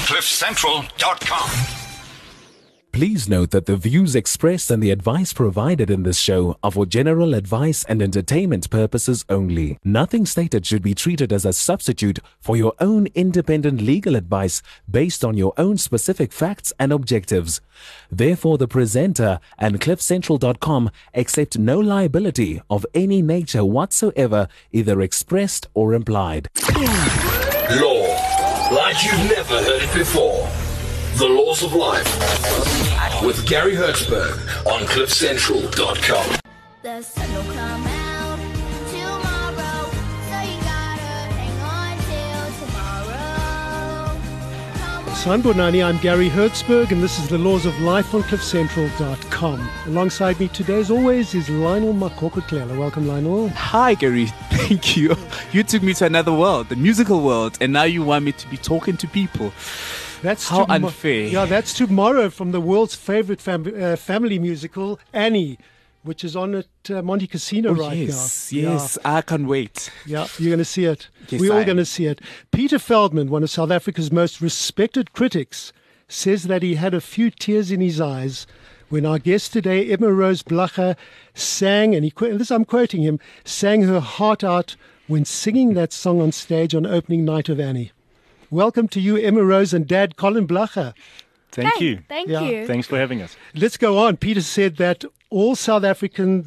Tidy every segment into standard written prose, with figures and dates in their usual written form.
CliffCentral.com. Please note that the views expressed and the advice provided in this show are for general advice and entertainment purposes only. Nothing stated should be treated as a substitute for your own independent legal advice based on your own specific facts and objectives. Therefore, the presenter and CliffCentral.com accept no liability of any nature whatsoever, either expressed or implied. Law, like you've never heard it before. The Laws of Life with Gary Hertzberg on CliffCentral.com. The sun will come out tomorrow, so you gotta hang on till tomorrow. Sanbonani, I'm Gary Hertzberg, and this is The Laws of Life on CliffCentral.com. Alongside me today, as always, is Lionel Makokotlela. Welcome, Lionel. Hi, Gary. Thank you. You took me to another world, the musical world, and now you want me to be talking to people. That's how unfair. Yeah, that's tomorrow from the world's favorite family musical, Annie, which is on at Monte Casino right now. Yes, Yeah. I can't wait. Yeah, you're going to see it. Yes, We're all I going to am. see it. Peter Feldman, one of South Africa's most respected critics, says that he had a few tears in his eyes when our guest today, Emma Rose Blacher, sang, and I'm quoting him, sang her heart out when singing that song on stage on opening night of Annie. Welcome to you, Emma Rose and Dad Colin Blacher. Thank you. Thank Yeah. you. Thanks for having us. Let's go on. Peter said that this all South African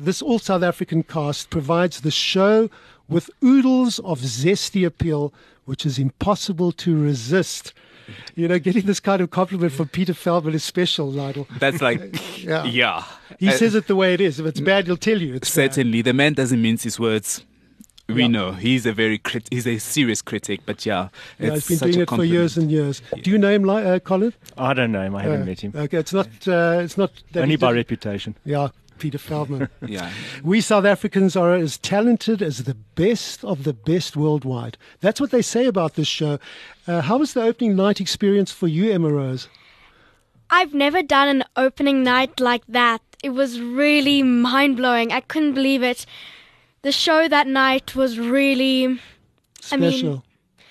cast provides the show with oodles of zesty appeal, which is impossible to resist. You know, getting this kind of compliment from Peter Feldman is special, Lionel. That's like, Yeah. He says it the way it is. If it's bad, he'll tell you it's bad. certainly. The man doesn't mince his words. We know he's a serious critic, but Yeah, it's he's been such doing a it for compliment. years and years. Do you know him, Colin? I don't know him. I haven't met him. Okay, it's not. That Only he by did- reputation. Yeah, Peter Feldman. Yeah. We South Africans are as talented as the best of the best worldwide. That's what they say about this show. How was the opening night experience for you, Emma Rose? I've never done an opening night like that. It was really mind-blowing. I couldn't believe it. The show that night was really, Special.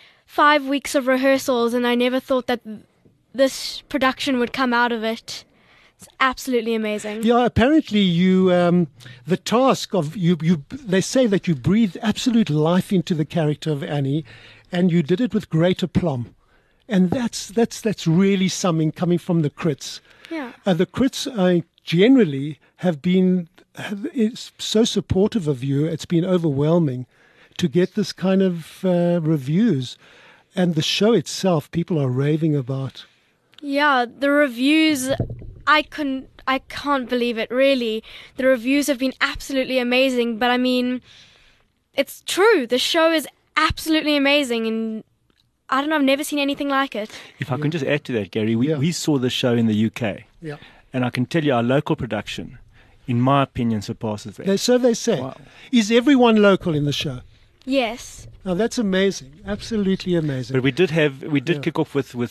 5 weeks of rehearsals, and I never thought that this production would come out of it. It's absolutely amazing. Yeah, apparently you, the task of you, they say that you breathed absolute life into the character of Annie, and you did it with great aplomb. And that's really something coming from the crits. Yeah. The crits generally have been is so supportive of you. It's been overwhelming to get this kind of reviews, and the show itself, people are raving about. Yeah, the reviews, I can't believe it, really. The reviews have been absolutely amazing, but I mean, it's true. The show is absolutely amazing, and I don't know, I've never seen anything like it. If I can just add to that, Gary, Yeah. we saw the show in the UK. Yeah, And I can tell you our local production, in my opinion, surpasses that. so they say. Wow. Is everyone local in the show? Yes. Now that's amazing, absolutely amazing. But we did kick off with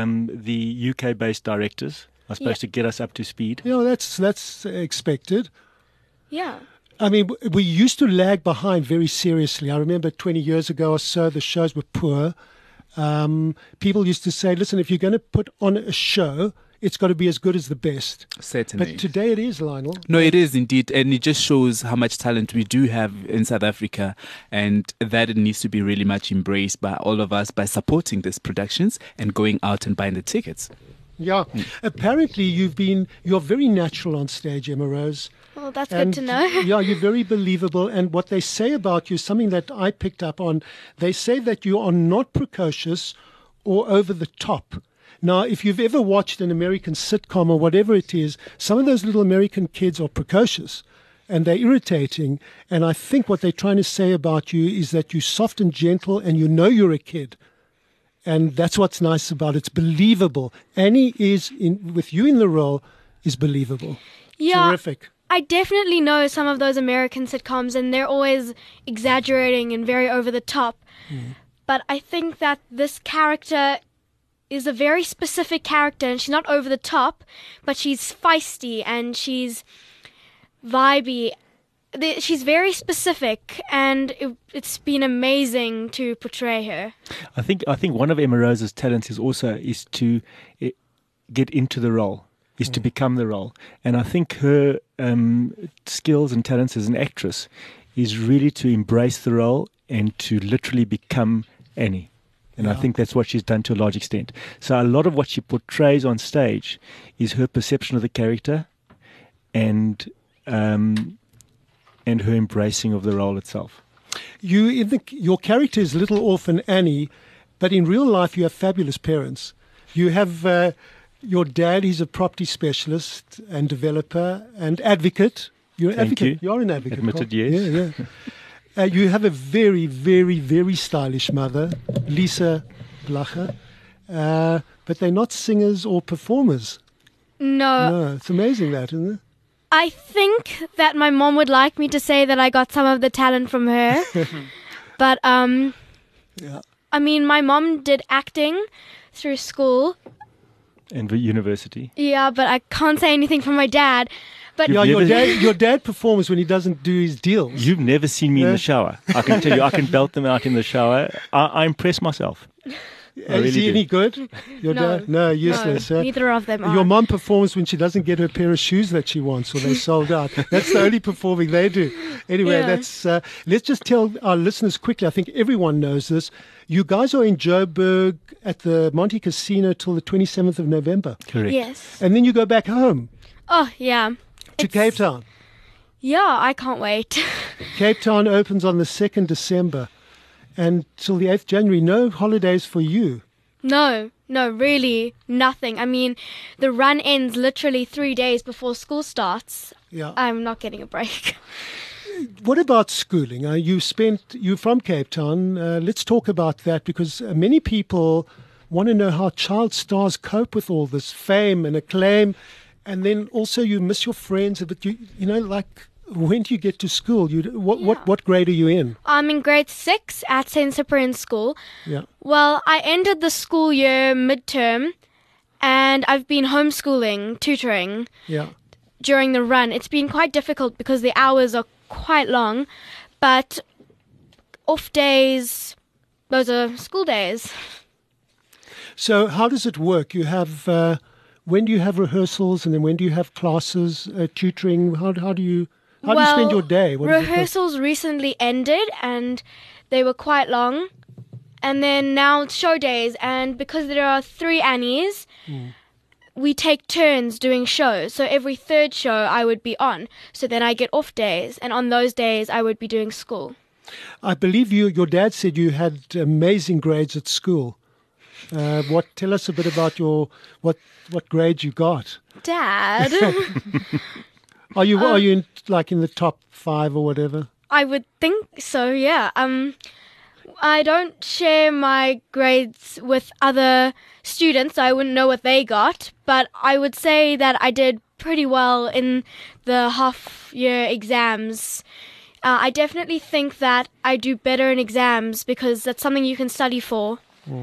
the UK-based directors. Are supposed to get us up to speed. You know, that's expected. Yeah. I mean, we used to lag behind very seriously. I remember 20 years ago or so, the shows were poor. People used to say, listen, if you're going to put on a show, it's got to be as good as the best. Certainly. But today it is, Lionel. No, it is indeed, and it just shows how much talent we do have in South Africa, and that it needs to be really much embraced by all of us by supporting these productions and going out and buying the tickets. Yeah. Apparently you're very natural on stage, Emma Rose. Well, that's And, good to know. Yeah, you're very believable. And what they say about you, something that I picked up on, they say that you are not precocious or over the top. Now, if you've ever watched an American sitcom or whatever it is, some of those little American kids are precocious and they're irritating. And I think what they're trying to say about you is that you're soft and gentle and you know you're a kid. And that's what's nice about it. It's believable. Annie with you in the role is believable. Yeah. Terrific. I definitely know some of those American sitcoms, and they're always exaggerating and very over the top. But I think that this character is a very specific character, and she's not over the top, but she's feisty and she's vibey. she's very specific, and it's been amazing to portray her. I think one of Emma Rose's talents is to get into the role, is to become the role. And I think her skills and talents as an actress is really to embrace the role and to literally become Annie. And I think that's what she's done to a large extent. So a lot of what she portrays on stage is her perception of the character and her embracing of the role itself. Your character is Little Orphan Annie, but in real life you have fabulous parents. You have your dad, he's a property specialist and developer and advocate. You're an Thank advocate. you. You're an advocate. Admitted, Carl. yes. Yeah. You have a very, very, very stylish mother, Lisa Blacher, but they're not singers or performers. No, it's amazing that, isn't it? I think that my mom would like me to say that I got some of the talent from her. But, Yeah. I mean, my mom did acting through school. And the university. Yeah, but I can't say anything from my dad. But Yeah, You've your dad performs when he doesn't do his deals. You've never seen me in the shower. I can tell you, I can belt them out in the shower. I impress myself. I Is really he do. any good? Your No. dad? No, useless. no, neither of them are. Your mom performs when she doesn't get her pair of shoes that she wants, or they sold out. That's the only performing they do. Anyway, Yeah. that's. Let's just tell our listeners quickly. I think everyone knows this. You guys are in Joburg at the Monte Casino till the 27th of November, Correct. Yes. and then you go back home Oh, yeah. to Cape Town. Yeah, I can't wait. Cape Town opens on the 2nd December, and till the 8th January. No holidays for you. No, really, nothing. I mean, the run ends literally 3 days before school starts. Yeah. I'm not getting a break. What about schooling? You're from Cape Town. Let's talk about that, because many people want to know how child stars cope with all this fame and acclaim, and then also you miss your friends. But like, when do you get to school? What grade are you in? I'm in grade 6 at St. Cyprian School. Yeah. Well, I ended the school year midterm, and I've been homeschooling, tutoring Yeah. during the run. It's been quite difficult because the hours are quite long, but off days, those are school days. So how does it work? You have when do you have rehearsals, and then when do you have classes, tutoring? How do you spend your day? What is it like? Rehearsals recently ended, and they were quite long. And then now it's show days, and because there are 3 Annies, we take turns doing shows. So every third show I would be on. So then I get off days, and on those days I would be doing school. I believe your dad said you had amazing grades at school. Tell us a bit about what grades you got. Dad, Are you in the top 5 or whatever? I would think so, yeah. I don't share my grades with other students, so I wouldn't know what they got, but I would say that I did pretty well in the half-year exams. I definitely think that I do better in exams because that's something you can study for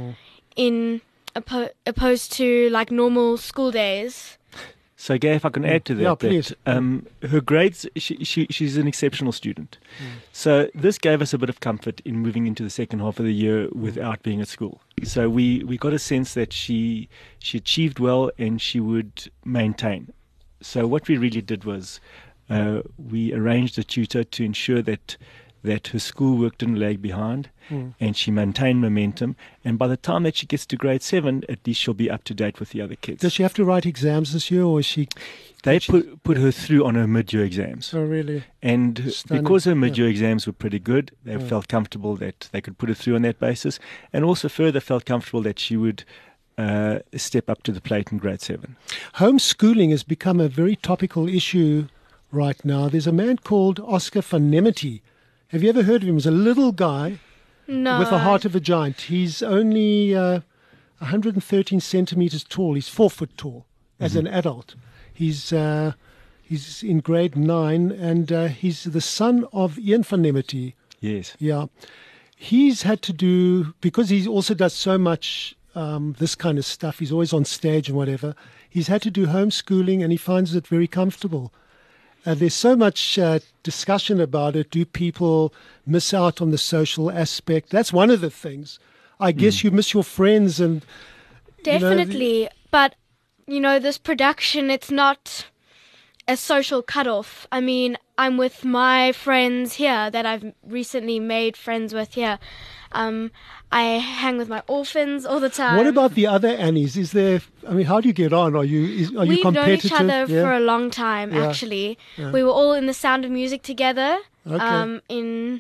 in opposed to like normal school days. So, Gay, if I can add to that, Yeah, please. Her grades, she's an exceptional student. So this gave us a bit of comfort in moving into the second half of the year without being at school. So we got a sense that she achieved well and she would maintain. So what we really did was we arranged a tutor to ensure that her schoolwork didn't lag behind and she maintained momentum. And by the time that she gets to grade 7, at least she'll be up to date with the other kids. Does she have to write exams this year, or is she? They put her through on her mid-year exams. Oh, really? And Stunning. because her mid-year exams were pretty good, they felt comfortable that they could put her through on that basis, and also further felt comfortable that she would step up to the plate in grade 7. Homeschooling has become a very topical issue right now. There's a man called Oscar van Nemety. Have you ever heard of him? He's a little guy No. with the heart of a giant. He's only 113 centimeters tall. He's 4 foot tall as an adult. He's in grade 9, and he's the son of Ian van Nemety. Yes. Yeah. He's had to do, because he also does so much this kind of stuff, he's always on stage and whatever, he's had to do homeschooling, and he finds it very comfortable. There's so much discussion about it. Do people miss out on the social aspect? That's one of the things. I guess you miss your friends and Definitely. But, this production, it's not a social cutoff. I mean, I'm with my friends here that I've recently made friends with here. I hang with my orphans all the time. What about the other Annies? Is there? I mean, how do you get on? Are you We've known competitive? each other Yeah. for a long time, Yeah. actually. We were all in The Sound of Music together Okay. in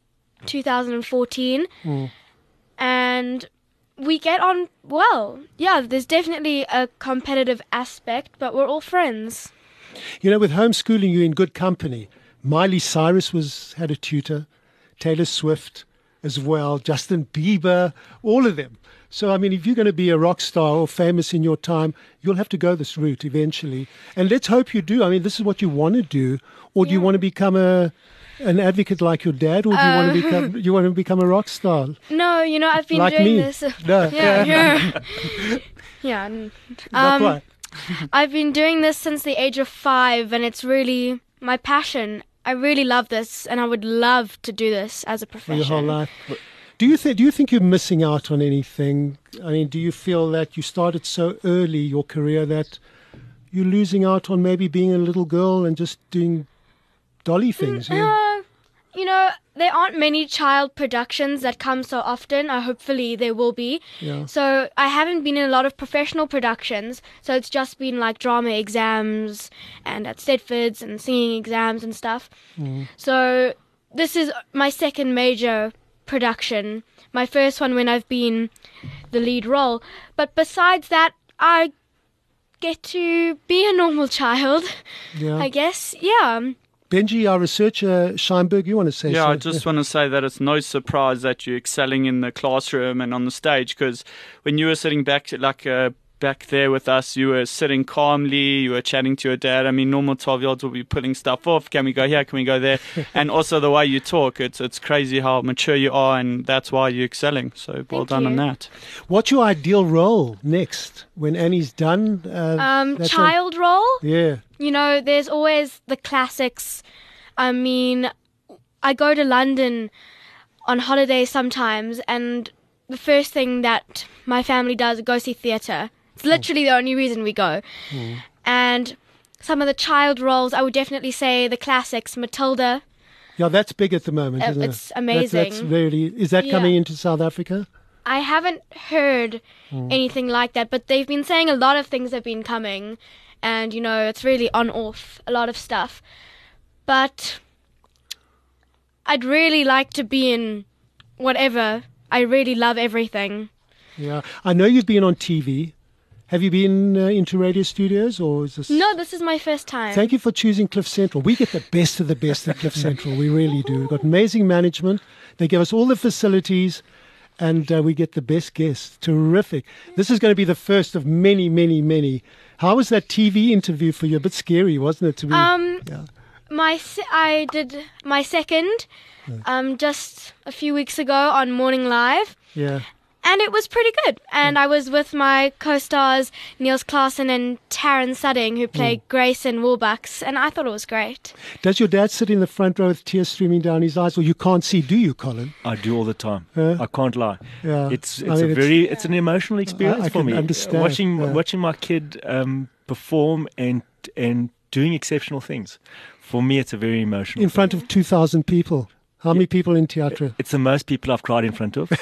2014. Hmm. And we get on well. Yeah, there's definitely a competitive aspect, but we're all friends. With homeschooling, you're in good company. Miley Cyrus had a tutor, Taylor Swift as well, Justin Bieber, all of them. So, I mean, if you're going to be a rock star or famous in your time, you'll have to go this route eventually. And let's hope you do. I mean, this is what you want to do. Or do you want to become an advocate like your dad, or do you want to become a rock star? No, I've been Like doing me. this. No. Yeah. Yeah. Not quite. I've been doing this since the age of 5, and it's really my passion. I really love this, and I would love to do this as a For profession. your whole life. Do you think you're missing out on anything? I mean, do you feel that you started so early your career that you're losing out on maybe being a little girl and just doing dolly things? There aren't many child productions that come so often. Hopefully there will be. Yeah. So I haven't been in a lot of professional productions. So it's just been like drama exams and at Stedfords and singing exams and stuff. So this is my second major production. My first one when I've been the lead role. But besides that, I get to be a normal child, Yeah. I guess. Yeah. Benji, our researcher, Scheinberg, you want to say Yeah, I something? just want to say that it's no surprise that you're excelling in the classroom and on the stage, because when you were sitting back there with us, you were sitting calmly, you were chatting to your dad. I mean, normal 12-year-olds will be putting stuff off. Can we go here? Can we go there? And also the way you talk, it's crazy how mature you are, and that's why you're excelling. So well Thank done on you. that. What's your ideal role next when Annie's done? That's Child role? Yeah. There's always the classics. I mean, I go to London on holiday sometimes, and the first thing that my family does is go see theatre. It's literally the only reason we go. And some of the child roles, I would definitely say the classics, Matilda. Yeah, that's big at the moment, isn't It's it? amazing. That's really. Is that coming Yeah. into South Africa? I haven't heard anything like that, but they've been saying a lot of things have been coming, and it's really on off a lot of stuff. But I'd really like to be in whatever. I really love everything. Yeah, I know you've been on TV. Have you been into radio studios, or is this? No, this is my first time. Thank you for choosing Cliff Central. We get the best of the best at Cliff Central. We really do. We've got amazing management. They give us all the facilities, and we get the best guests. Terrific. This is going to be the first of many, many, many. How was that TV interview for you? A bit scary, wasn't it? To be, yeah. I did my second just a few weeks ago on Morning Live. Yeah. And it was pretty good. And I was with my co-stars Niels Klaasen and Taryn Sudding, who play Grace and Warbucks, and I thought it was great. Does your dad sit in the front row with tears streaming down his eyes, or you can't see, do you, Colin? I do all the time. Huh? I can't lie. Yeah. It's I mean, it's an emotional experience I for can me. understand, Watching my kid perform and doing exceptional things. For me, it's a very emotional. In front of 2,000 people. How many people in theatre? It's the most people I've cried in front of.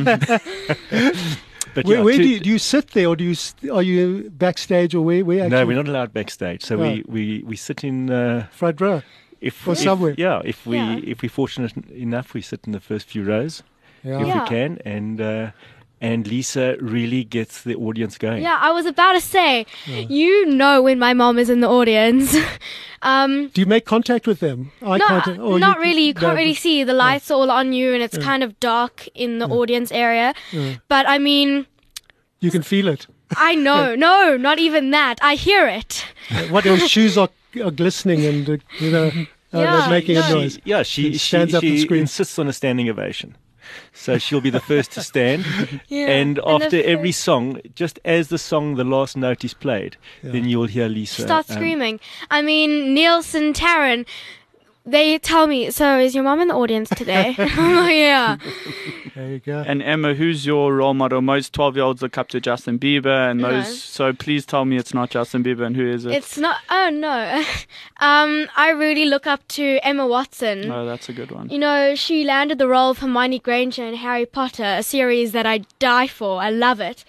But Where do you sit there, or are you backstage, or where actually? No, we're not allowed backstage. So Right. we sit in Front row. Or somewhere. If we're fortunate enough, we sit in the first few rows if Yeah. we can, and Lisa really gets the audience going. Yeah, I was about to say, when my mom is in the audience. Do you make contact with them? Not really. You can't really see. The lights are all on you, and it's kind of dark in the audience area. But I mean, You can feel it. I know. No, not even that. I hear it. What your shoes are glistening and they're Yeah, making a no. noise. She stands up and she screams. insists on a standing ovation. So she'll be the first to stand. Yeah. And the after every first- song, just as the song, the last note is played, then you'll hear Lisa start screaming. I mean, Nielsen, Taryn, they tell me, so is your mom in the audience today? I'm like, yeah. There you go. And Emma, who's your role model? Most 12-year-olds look up to Justin Bieber, and No. those. So please tell me it's not Justin Bieber, and who is it? It's not, oh no. I really look up to Emma Watson. Oh, that's a good one. You know, she landed the role of Hermione Granger in Harry Potter, a series that I die for. I love it.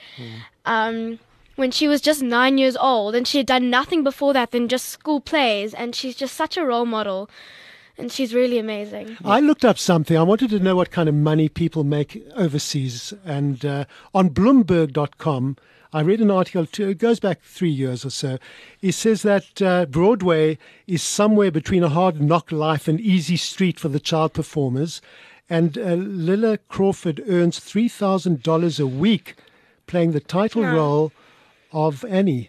When she was just 9 years old, and she had done nothing before that than just school plays, and she's just such a role model, and she's really amazing. I looked up something. I wanted to know what kind of money people make overseas. And on Bloomberg.com, I read an article, it goes back 3 years or so. It says that Broadway is somewhere between a hard knock life and easy street for the child performers. And Lilla Crawford earns $3,000 a week playing the title role of Annie.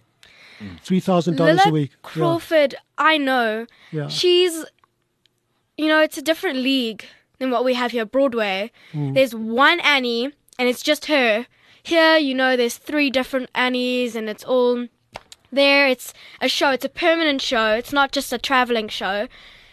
$3,000 a Lilla week. Crawford, I know. Yeah. She's, you know, it's a different league than what we have here, Broadway. There's one Annie, and it's just her. Here, you know, there's 3 different Annies, and it's all there. It's a show. It's a permanent show. It's not just a traveling show.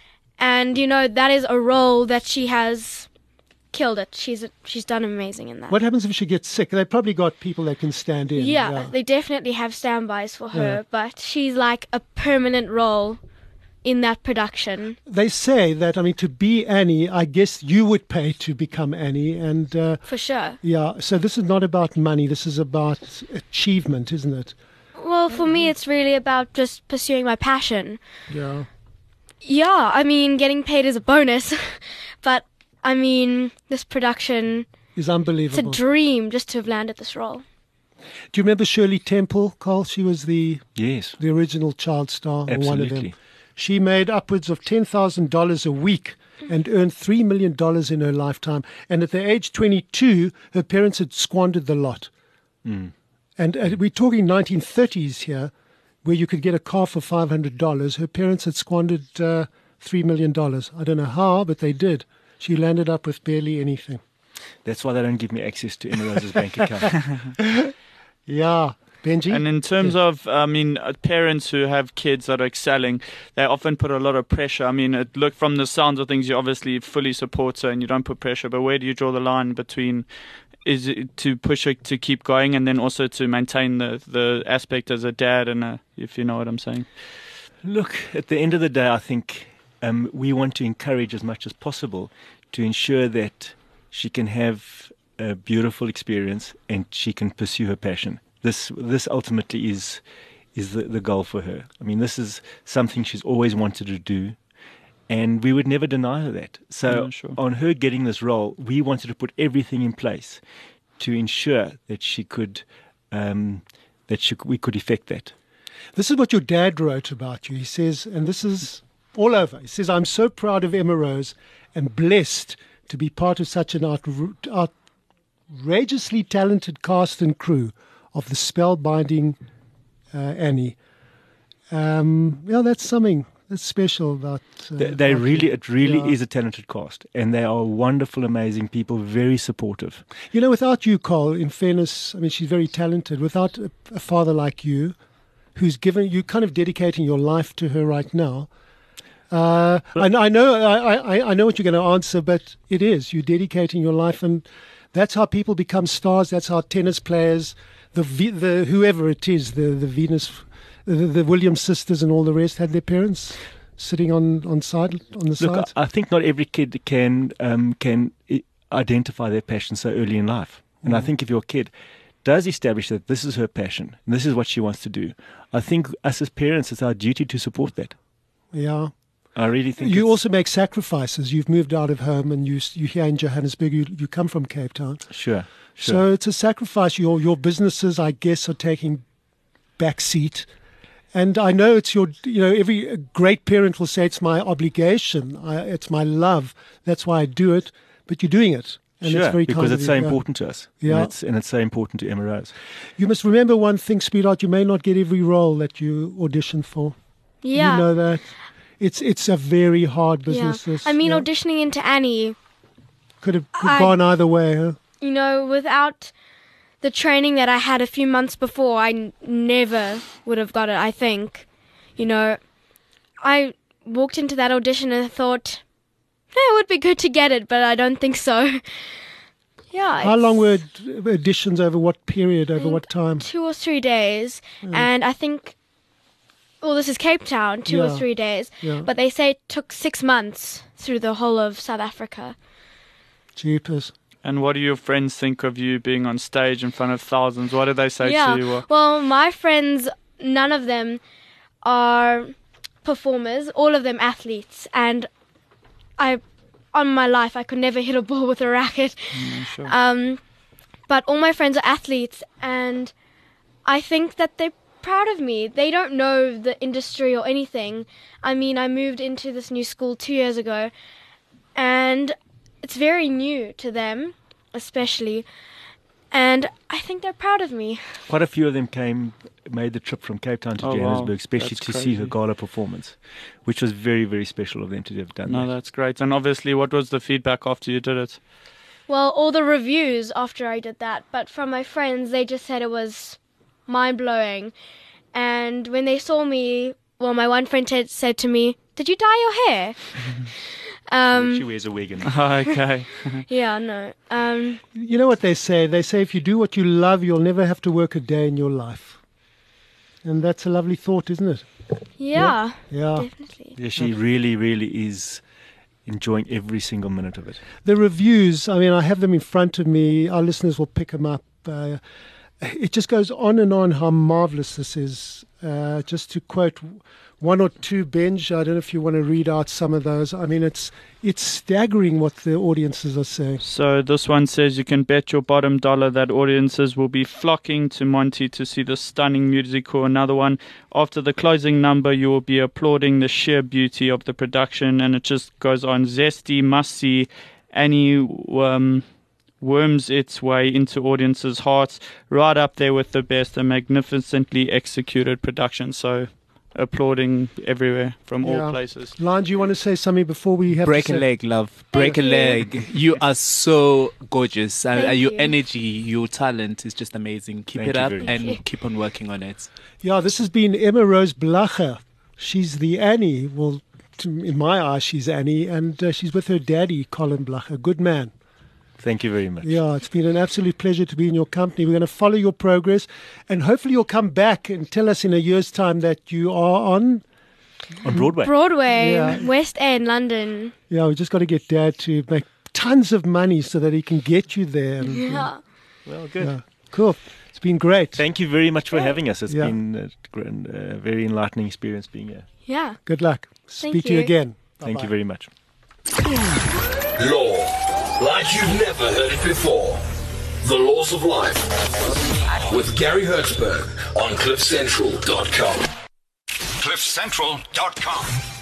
And, you know, that is a role that she has killed it. She's done amazing in that. What happens if she gets sick? They've probably got people that can stand in. Yeah, they definitely have standbys for her, Yeah. but she's like a permanent role in that production. They say that, I mean, to be Annie, I guess you would pay to become Annie. And For sure. yeah, so this is not about money. This is about achievement, isn't it? Well, for me, it's really about just pursuing my passion. Yeah. Yeah, I mean, getting paid is a bonus, but I mean, this production, It's it's a unbelievable. dream just to have landed this role. Do you remember Shirley Temple, Carl? She was the Yes, original child star, or one of them. absolutely. She made upwards of $10,000 a week and earned $3 million in her lifetime. And at the age 22, her parents had squandered the lot. And we're talking 1930s here, where you could get a car for $500. Her parents had squandered $3 million. I don't know how, but they did. She landed up with barely anything. That's why they don't give me access to Emma Rose's bank account. Yeah. Benji? And in terms of, I mean, parents who have kids that are excelling, they often put a lot of pressure. I mean, look, from the sounds of things, you obviously fully support her and you don't put pressure. But where do you draw the line between, is it to push her to keep going and then also to maintain the aspect as a dad and if you know what I'm saying? Look, at the end of the day, I think we want to encourage as much as possible to ensure that she can have a beautiful experience and she can pursue her passion. This ultimately is the goal for her. I mean, this is something she's always wanted to do, and we would never deny her that. So Yeah, sure. on her getting this role, we wanted to put everything in place to ensure that she could we could effect that. This is what your dad wrote about you. He says, and this is all over. He says, I'm so proud of Emma Rose and blessed to be part of such an outrageously talented cast and crew of the spellbinding Annie. Yeah, that's something that's special about. They about really, you. it really Yeah. is a talented cast, and they are wonderful, amazing people, very supportive. You know, without you, Cole, in fairness, I mean, she's very talented. Without a father like you, who's given you kind of dedicating your life to her right now. I know what you're going to answer, but it is you're dedicating your life, and that's how people become stars. That's how tennis players, the whoever it is, the Venus, the Williams sisters, and all the rest had their parents sitting on the Look, sides. I think not every kid can identify their passion so early in life, and I think if your kid does establish that this is her passion and this is what she wants to do, I think us as parents, it's our duty to support that. Yeah. I really think You it's- also make sacrifices. You've moved out of home, and you're here in Johannesburg. You come from Cape Town. Sure. So it's a sacrifice. Your businesses, I guess, are taking back seat. And I know it's every great parent will say it's my obligation. It's my love. That's why I do it. But you're doing it. And Sure, it's very because kind it's of so you. Yeah. important to us. Yeah. And it's so important to Emma Rose. You must remember one thing, sweetheart. You may not get every role that you audition for. Yeah. You know that. It's a very hard business. Yeah. this, I mean, yeah. auditioning into Annie, Could have gone either way, huh? You know, without the training that I had a few months before, I never would have got it, I think. You know, I walked into that audition and thought, it would be good to get it, but I don't think so. Yeah. How long were auditions, over what period, over what time? 2 or 3 days. And I think, well, this is Cape Town, 2 or Yeah. 3 days. Yeah. But they say it took 6 months through the whole of South Africa. Jeepers. And what do your friends think of you being on stage in front of thousands? What do they say to you? Well, my friends, none of them are performers, all of them athletes. And on my life, I could never hit a ball with a racket. Sure. But all my friends are athletes, and I think that they're proud of me. They don't know the industry or anything. I mean, I moved into this new school 2 years ago, and it's very new to them, especially. And I think they're proud of me. Quite a few of them made the trip from Cape Town to Oh, wow. Johannesburg, especially That's to see her crazy. gala performance, which was very, very special of them to have done No, that. that's great. And obviously, what was the feedback after you did it? Well, all the reviews after I did that, but from my friends, they just said it was mind-blowing. And when they saw me, well, my one friend said to me, "Did you dye your hair?" She wears a wig. Okay. Yeah, no. You know what they say? They say if you do what you love, you'll never have to work a day in your life. And that's a lovely thought, isn't it? Yeah, Yeah. definitely. Yeah, she really, really is enjoying every single minute of it. The reviews, I mean, I have them in front of me. Our listeners will pick them up. It just goes on and on how marvelous this is. Just to quote one or two, Benj, I don't know if you want to read out some of those. I mean, it's staggering what the audiences are saying. So this one says you can bet your bottom dollar that audiences will be flocking to Monty to see the stunning musical. Another one, after the closing number, you will be applauding the sheer beauty of the production. And it just goes on. Zesty, must see, Annie worms its way into audiences' hearts, right up there with the best, a magnificently executed production. So applauding everywhere from Yeah. all places. Lion, do you want to say something before we have Break to a say? leg, love. Break a you. leg. You are so gorgeous. Thank Your you. energy, your talent is just amazing. Keep Thank it you up very much. and keep on working on it. Yeah, this has been Emma Rose Blacher. She's the Annie. Well, in my eyes, she's Annie, and she's with her daddy, Colin Blacher. Good man. Thank you very much. Yeah, it's been an absolute pleasure to be in your company. We're going to follow your progress, and hopefully you'll come back and tell us in a year's time that you are on. On Broadway. Broadway, Yeah. West End, London. Yeah, we just got to get Dad to make tons of money so that he can get you there. And, Yeah. Well, good. yeah. Cool. It's been great. Thank you very much for having us. It's Yeah. been a very enlightening experience being here. Yeah. Good luck. Thank Speak to you you. again. Thank Bye-bye. you very much. Law, like you've never heard it before. The Laws of Life with Gary Hertzberg on CliffCentral.com. CliffCentral.com.